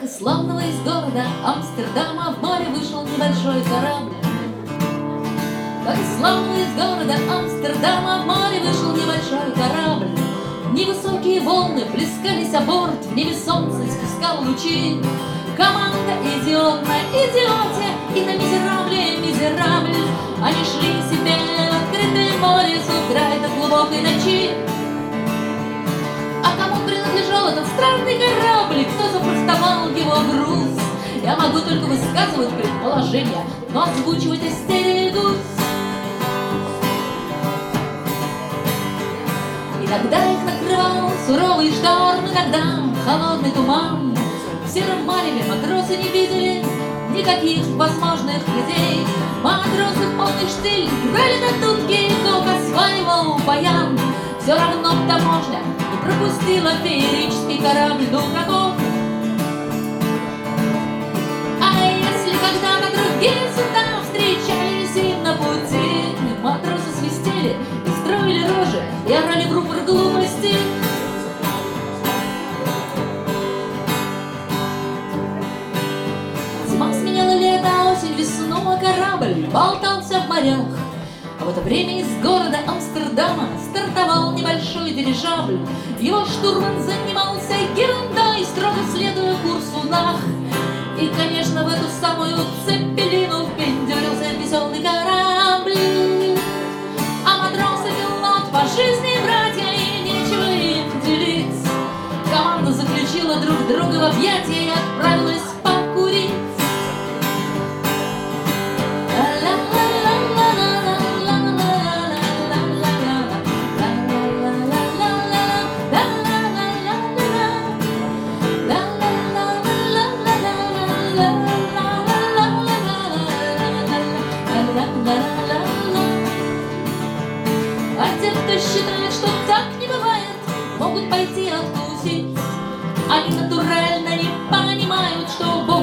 из славного из города Амстердама в море вышел небольшой корабль. Как из славного из города Амстердама в море вышел небольшой корабль. Невысокие волны плескались о борт, в небе солнце испускало лучи. Команда идиот на идиоте и на мизерабле мизерабль. Они шли себе в открытое море с утра до глубокой ночи. А кому принадлежал этот странный корабль, кто запростовал его груз? Я могу только высказывать предположения, но озвучивать остерегусь. Иногда их накрывал суровый шторм, иногда холодный туман. В сером мареве матросы не видели никаких возможных людей. Матросы в полный штиль брали на дудки, кто осваивал баян. Все равно таможня не пропустила феерический корабль до врагов. А если когда-то другие суда встречались им на пути, матросы свистели и строили рожи и орали в рупор глупости. Зима сменяла лето, осень весну, а корабль болтался в морях. А в это время из города Амстердама стартовал небольшой дирижабль. Его штурман занимался ерундой, строго следуя курсу нах. И, конечно, в эту самую цепелину впендюрился веселый корабль. А матрос и пилот по жизни братья, и нечего им делить. Команда заключила друг друга в объятия и отправилась покурить. А те, кто считает, что так не бывает, могут пойти откусить. Они натурально не понимают, что